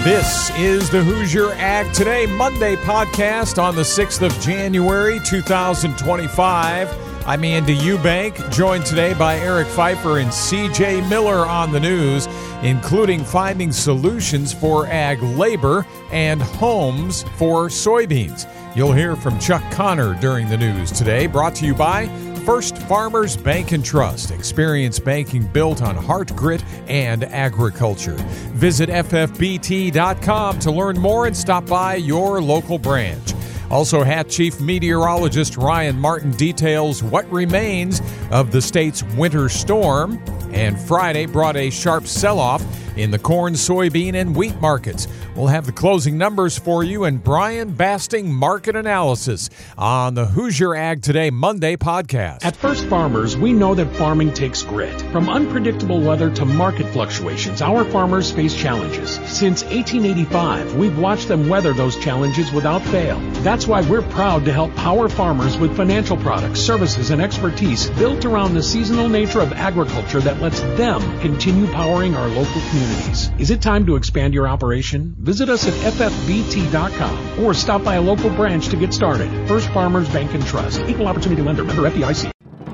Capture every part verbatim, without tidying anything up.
This is the Hoosier Ag Today Monday podcast on the sixth of January, two thousand twenty-five. I'm Andy Eubank, joined today by Eric Pfeiffer and C J Miller on the news, including finding solutions for ag labor and homes for soybeans. You'll hear from Chuck Connor during the news today, brought to you by First Farmers Bank and Trust. Experience banking built on heart, grit, and agriculture. Visit F F B T dot com to learn more and stop by your local branch. Also, Hat Chief Meteorologist Ryan Martin details what remains of the state's winter storm. And Friday brought a sharp sell-off in the corn, soybean, and wheat markets. We'll have the closing numbers for you and Brian Basting market analysis on the Hoosier Ag Today Monday podcast. At First Farmers, we know that farming takes grit. From unpredictable weather to market fluctuations, our farmers face challenges. Since eighteen eighty-five, we've watched them weather those challenges without fail. That's why we're proud to help power farmers with financial products, services, and expertise built around the seasonal nature of agriculture that lets them continue powering our local communities. Is it time to expand your operation? Visit us at F F B T dot com or stop by a local branch to get started. First Farmers Bank and Trust. Equal Opportunity Lender. Member F D I C.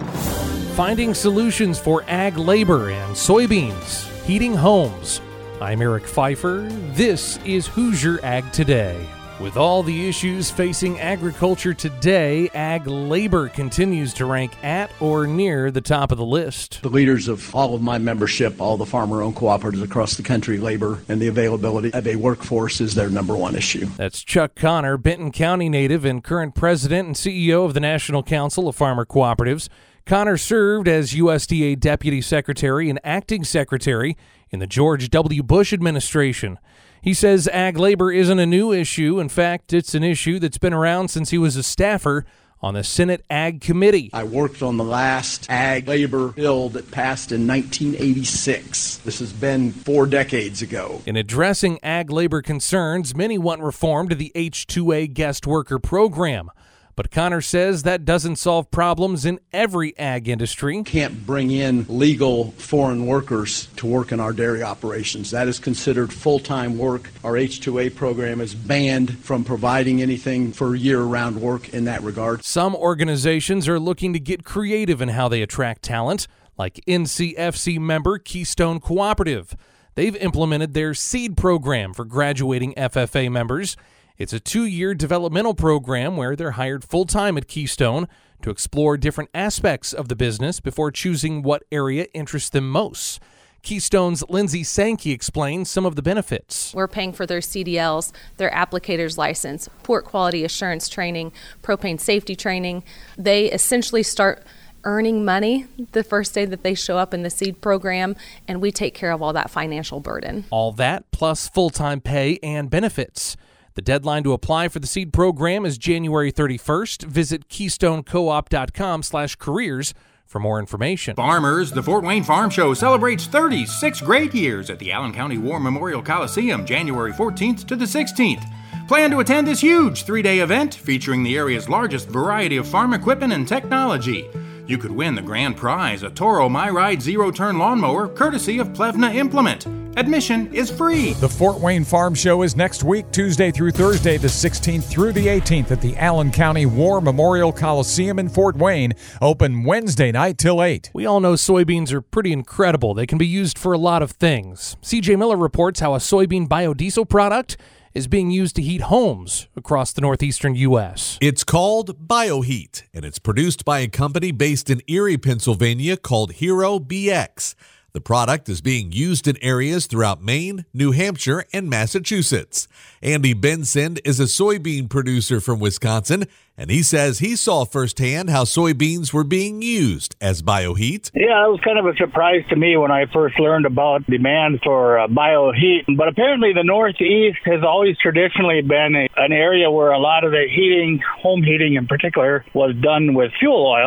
Finding solutions for ag labor and soybeans. Heating homes. I'm Eric Pfeiffer. This is Hoosier Ag Today. With all the issues facing agriculture today, ag labor continues to rank at or near the top of the list. The leaders of all of my membership, all the farmer-owned cooperatives across the country, labor and the availability of a workforce is their number one issue. That's Chuck Connor, Benton County native and current president and C E O of the National Council of Farmer Cooperatives. Connor served as U S D A Deputy Secretary and Acting Secretary in the George W. Bush administration. He says ag labor isn't a new issue. In fact, it's an issue that's been around since he was a staffer on the Senate Ag Committee. I worked on the last ag labor bill that passed in nineteen eighty-six. This has been four decades ago. In addressing ag labor concerns, many want reform to the H two A guest worker program. But Connor says that doesn't solve problems in every ag industry. Can't bring in legal foreign workers to work in our dairy operations. That is considered full-time work. Our H two A program is banned from providing anything for year-round work in that regard. Some organizations are looking to get creative in how they attract talent, like N C F C member Keystone Cooperative. They've implemented their SEED program for graduating F F A members. It's a two-year developmental program where they're hired full-time at Keystone to explore different aspects of the business before choosing what area interests them most. Keystone's Lindsay Sankey explains some of the benefits. We're paying for their C D Ls, their applicator's license, port quality assurance training, propane safety training. They essentially start earning money the first day that they show up in the SEED program, and we take care of all that financial burden. All that plus full-time pay and benefits. The deadline to apply for the SEED program is January thirty-first. Visit keystone coop dot com slash careers for more information. Farmers, the Fort Wayne Farm Show celebrates thirty-six great years at the Allen County War Memorial Coliseum, January fourteenth to the sixteenth. Plan to attend this huge three-day event featuring the area's largest variety of farm equipment and technology. You could win the grand prize, a Toro MyRide zero-turn lawnmower, courtesy of Plevna Implement. Admission is free. The Fort Wayne Farm Show is next week, Tuesday through Thursday, the sixteenth through the eighteenth at the Allen County War Memorial Coliseum in Fort Wayne. Open Wednesday night till eight. We all know soybeans are pretty incredible. They can be used for a lot of things. C J Miller reports how a soybean biodiesel product is being used to heat homes across the northeastern U S. It's called BioHeat, and it's produced by a company based in Erie, Pennsylvania called Hero B X. The product is being used in areas throughout Maine, New Hampshire, and Massachusetts. Andy Benson is a soybean producer from Wisconsin, and he says he saw firsthand how soybeans were being used as bioheat. Yeah, it was kind of a surprise to me when I first learned about demand for uh, bioheat. But apparently the Northeast has always traditionally been a, an area where a lot of the heating, home heating in particular, was done with fuel oil.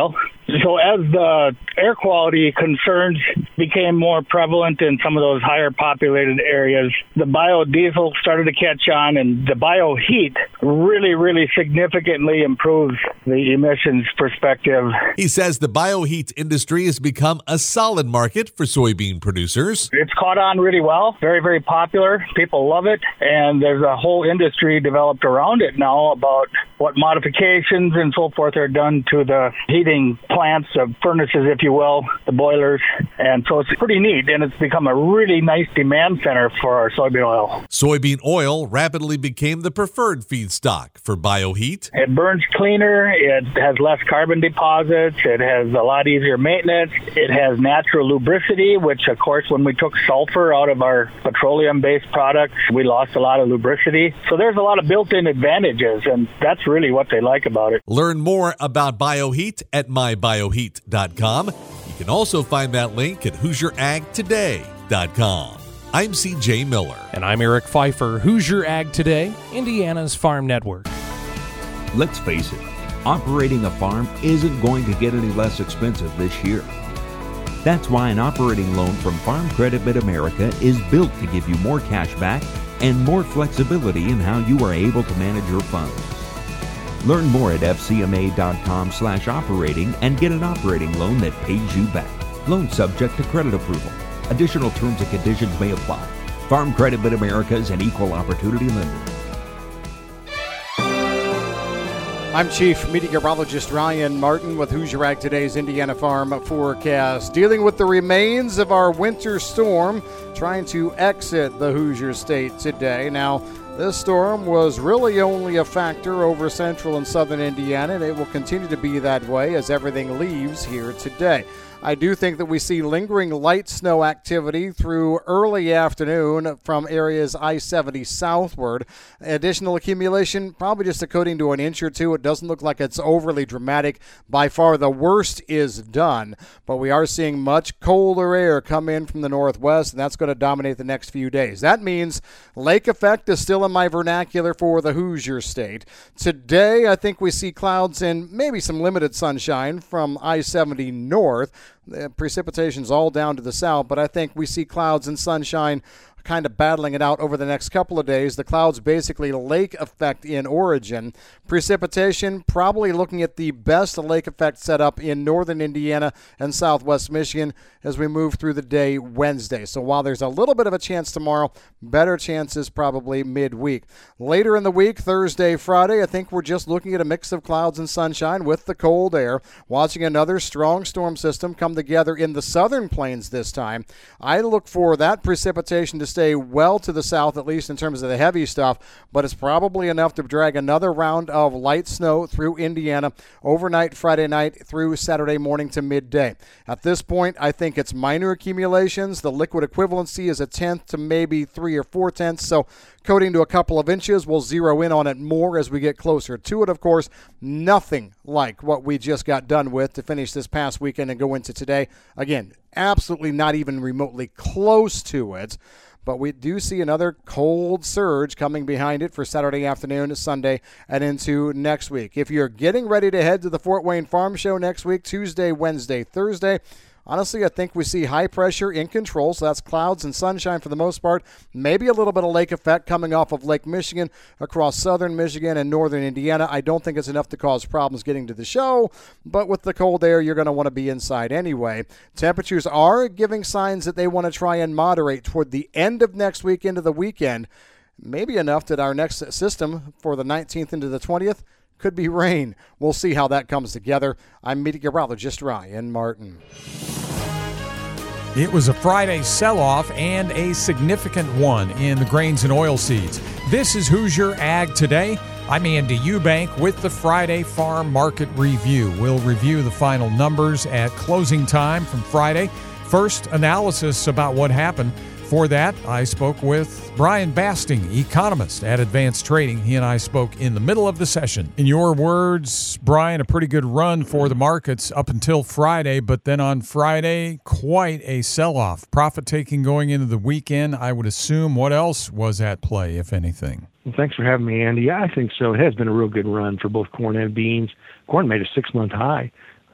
So as the air quality concerns became more prevalent in some of those higher populated areas, the biodiesel started to catch on, and the bioheat really, really significantly improves the emissions perspective. He says the bioheat industry has become a solid market for soybean producers. It's caught on really well, very, very popular. People love it, and there's a whole industry developed around it now about what modifications and so forth are done to the heating plants, the furnaces, if you will, the boilers. And so it's pretty neat, and it's become a really nice demand center for our soybean oil. Soybean oil rapidly became the preferred feedstock for bioheat. It burns cleaner, it has less carbon deposits, it has a lot easier maintenance, it has natural lubricity, which of course when we took sulfur out of our petroleum-based products, we lost a lot of lubricity. So there's a lot of built-in advantages, and that's really what they like about it. Learn more about bioheat at my bioheat dot com. You can also find that link at hoosier ag today dot com. I'm C J Miller. And I'm Eric Pfeiffer, Hoosier Ag Today, Indiana's Farm Network. Let's face it, operating a farm isn't going to get any less expensive this year. That's why an operating loan from Farm Credit Mid-America is built to give you more cash back and more flexibility in how you are able to manage your funds. Learn more at f c m a dot com slash operating and get an operating loan that pays you back. Loan subject to credit approval. Additional terms and conditions may apply. Farm Credit Mid-America is an equal opportunity lender. I'm Chief Meteorologist Ryan Martin with Hoosier Ag Today's Indiana Farm Forecast. Dealing with the remains of our winter storm trying to exit the Hoosier State today. Now, this storm was really only a factor over central and southern Indiana, and it will continue to be that way as everything leaves here today. I do think that we see lingering light snow activity through early afternoon from areas I seventy southward. Additional accumulation, probably just a coating to an inch or two. It doesn't look like it's overly dramatic. By far the worst is done, but we are seeing much colder air come in from the northwest, and that's going to dominate the next few days. That means lake effect is still in my vernacular for the Hoosier State. Today, I think we see clouds and maybe some limited sunshine from I seventy north. The precipitation's all down to the south, but I think we see clouds and sunshine kind of battling it out over the next couple of days. The clouds basically lake effect in origin. Precipitation probably looking at the best lake effect setup in northern Indiana and southwest Michigan as we move through the day Wednesday. So while there's a little bit of a chance tomorrow, better chances probably midweek. Later in the week, Thursday, Friday, I think we're just looking at a mix of clouds and sunshine with the cold air, watching another strong storm system come together in the southern plains this time. I look for that precipitation to stay well to the south, at least in terms of the heavy stuff, but it's probably enough to drag another round of light snow through Indiana overnight Friday night through Saturday morning to midday. At this point, I think it's minor accumulations. The liquid equivalency is a tenth to maybe three or four tenths, so coating to a couple of inches. We'll zero in on it more as we get closer to it. Of course, nothing like what we just got done with to finish this past weekend and go into today. Again, absolutely not even remotely close to it. But we do see another cold surge coming behind it for Saturday afternoon to Sunday and into next week. If you're getting ready to head to the Fort Wayne Farm Show next week, Tuesday, Wednesday, Thursday, honestly, I think we see high pressure in control, so that's clouds and sunshine for the most part. Maybe a little bit of lake effect coming off of Lake Michigan across southern Michigan and northern Indiana. I don't think it's enough to cause problems getting to the show, but with the cold air, you're going to want to be inside anyway. Temperatures are giving signs that they want to try and moderate toward the end of next week into the weekend. Maybe enough that our next system for the nineteenth into the twentieth could be rain. We'll see how that comes together. I'm meteorologist Ryan Martin. It was a Friday sell-off and a significant one in the grains and oilseeds. This is Hoosier Ag Today. I'm Andy Eubank with the Friday Farm Market Review. We'll review the final numbers at closing time from Friday. First, analysis about what happened. For that, I spoke with Brian Basting, economist at Advanced Trading. He and I spoke in the middle of the session. In your words, Brian, a pretty good run for the markets up until Friday, but then on Friday, quite a sell-off. Profit-taking going into the weekend, I would assume. What else was at play, if anything? Well, thanks for having me, Andy. Yeah, I think so. It has been a real good run for both corn and beans. Corn made a six-month high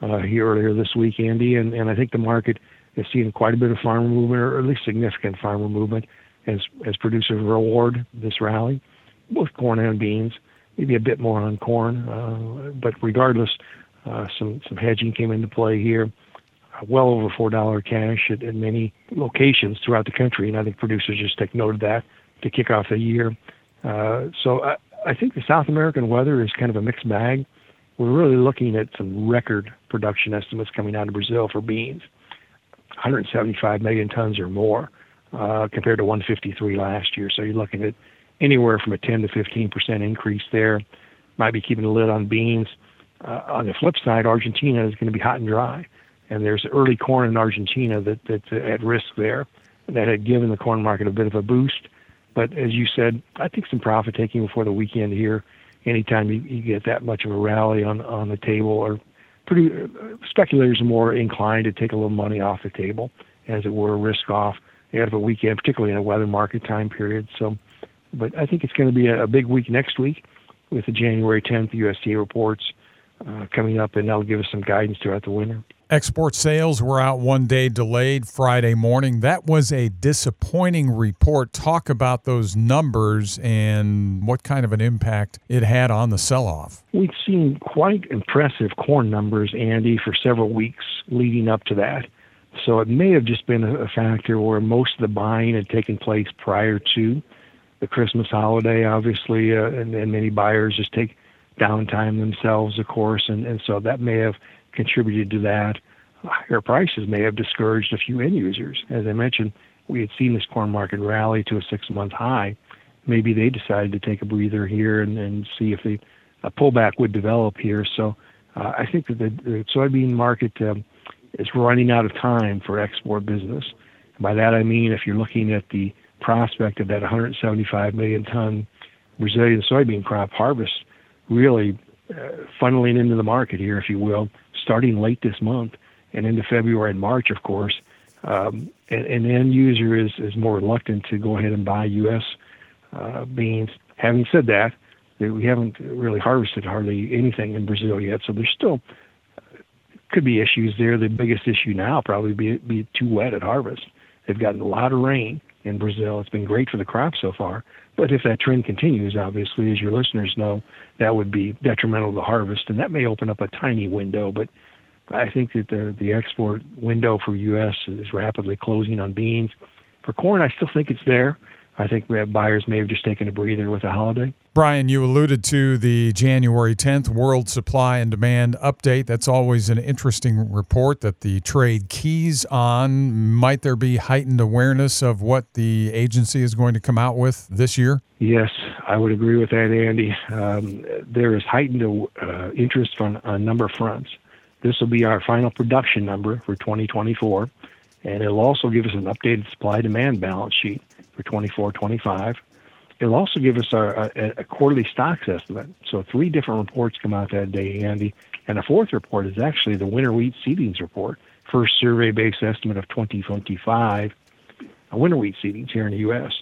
uh, here earlier this week, Andy, and, and I think the market is seeing quite a bit of farmer movement, or at least significant farmer movement, as as producers reward this rally, both corn and beans. Maybe a bit more on corn, uh, but regardless, uh, some some hedging came into play here. Uh, well over four dollars cash at, at many locations throughout the country, and I think producers just take note of that to kick off the year. Uh, so I, I think the South American weather is kind of a mixed bag. We're really looking at some record production estimates coming out of Brazil for beans, one hundred seventy-five million tons or more, uh, compared to one hundred fifty-three last year. So you're looking at anywhere from a ten to fifteen percent increase there. Might be keeping a lid on beans. Uh, on the flip side, Argentina is going to be hot and dry, and there's early corn in Argentina that, that's at risk there. That had given the corn market a bit of a boost. But as you said, I think some profit taking before the weekend here. Anytime you, you get that much of a rally on on the table, or pretty uh, speculators are more inclined to take a little money off the table, as it were, risk off ahead of a weekend, particularly in a weather market time period. So, but I think it's going to be a, a big week next week with the January tenth U S D A reports uh, coming up, and that'll give us some guidance throughout the winter. Export sales were out one day delayed Friday morning. That was a disappointing report. Talk about those numbers and what kind of an impact it had on the sell-off. We've seen quite impressive corn numbers, Andy, for several weeks leading up to that. So it may have just been a factor where most of the buying had taken place prior to the Christmas holiday, obviously, uh, and, and many buyers just take downtime themselves, of course, and, and so that may have contributed to that. Higher prices may have discouraged a few end users. As I mentioned, we had seen this corn market rally to a six-month high. Maybe they decided to take a breather here and, and see if they, a pullback would develop here. So uh, I think that the, the soybean market um, is running out of time for export business. By that I mean if you're looking at the prospect of that one hundred seventy-five million ton Brazilian soybean crop harvest really uh, funneling into the market here, if you will, starting late this month and into February and March, of course, um, and, and the end user is, is more reluctant to go ahead and buy U S uh, beans. Having said that, we haven't really harvested hardly anything in Brazil yet, so there's still uh, could be issues there. The biggest issue now probably be be too wet at harvest. They've gotten a lot of rain in Brazil. It's been great for the crop so far, but if that trend continues, obviously, as your listeners know, that would be detrimental to the harvest, and that may open up a tiny window. But I think that the the export window for U S is rapidly closing on beans. For corn, I still think it's there. I think we have buyers may have just taken a breather with the holiday. Brian, you alluded to the January tenth World Supply and Demand Update. That's always an interesting report that the trade keys on. Might there be heightened awareness of what the agency is going to come out with this year? Yes, I would agree with that, Andy. Um, there is heightened uh, interest on, on a number of fronts. This will be our final production number for twenty twenty-four, and it'll also give us an updated supply-demand balance sheet for twenty-four twenty-five. It'll also give us our, a, a quarterly stocks estimate. So three different reports come out that day, Andy. And a fourth report is actually the winter wheat seedings report, first survey-based estimate of twenty twenty-five uh, winter wheat seedings here in the U S.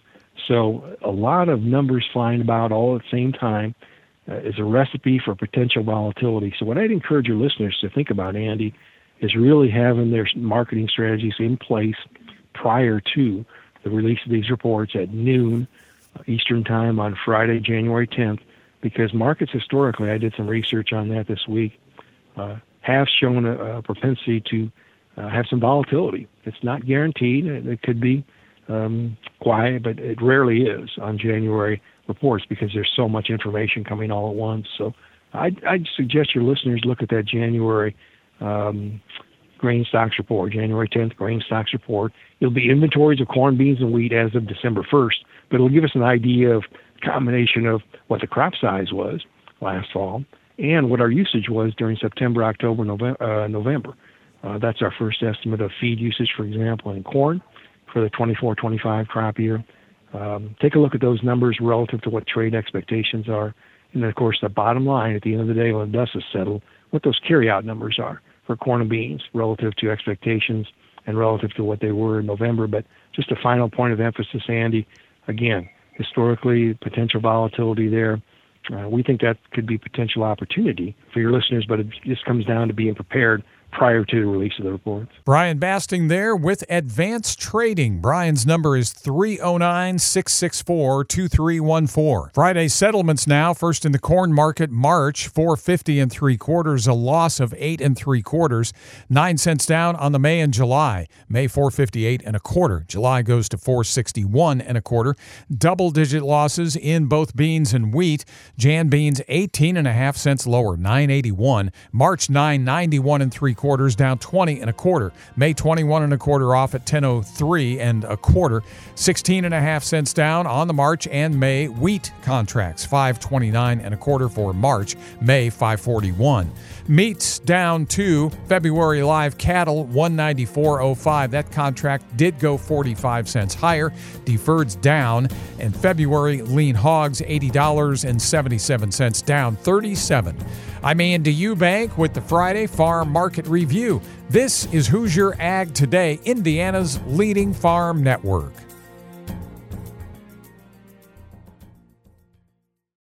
So a lot of numbers flying about all at the same time uh, is a recipe for potential volatility. So what I'd encourage your listeners to think about, Andy, is really having their marketing strategies in place prior to the release of these reports at noon uh, Eastern time on Friday, January tenth, because markets historically, I did some research on that this week, uh, have shown a, a propensity to uh, have some volatility. It's not guaranteed. It, it could be um, quiet, but it rarely is on January reports because there's so much information coming all at once. So I'd, I'd suggest your listeners look at that January um, grain stocks report, January tenth grain stocks report. It'll be inventories of corn, beans, and wheat as of December first, but it'll give us an idea of combination of what the crop size was last fall and what our usage was during September, October, November. Uh, November. Uh, that's our first estimate of feed usage, for example, in corn for the twenty-four twenty-five crop year. Um, take a look at those numbers relative to what trade expectations are. And then, of course, the bottom line at the end of the day when the dust is settled, what those carryout numbers are for corn and beans relative to expectations and relative to what they were in November. But just a final point of emphasis, Andy, again, historically, potential volatility there. uh, we think that could be potential opportunity for your listeners, but it just comes down to being prepared prior to the release of the reports. Brian Basting there with Advanced Trading. Brian's number is three oh nine, six six four, two three one four. Friday settlements now. First in the corn market, March, four fifty and three quarters, a loss of eight and three quarters. Nine cents down on the May and July. May four fifty-eight and a quarter. July goes to four sixty-one and a quarter. Double-digit losses in both beans and wheat. Jan beans eighteen and a half cents lower, nine eighty-one. March nine ninety-one and three quarters, down twenty and a quarter. May twenty-one and a quarter off at ten oh three and a quarter. sixteen and a half cents down on the March and May wheat contracts. five twenty-nine and a quarter for March. May five forty-one. Meats down to February live cattle one ninety-four oh five. That contract did go forty-five cents higher. Deferreds down. And February lean hogs eighty dollars and seventy-seven cents, down thirty-seven. I'm Andy Eubank with the Friday Farm Market Review. This is Hoosier Ag Today, Indiana's leading farm network.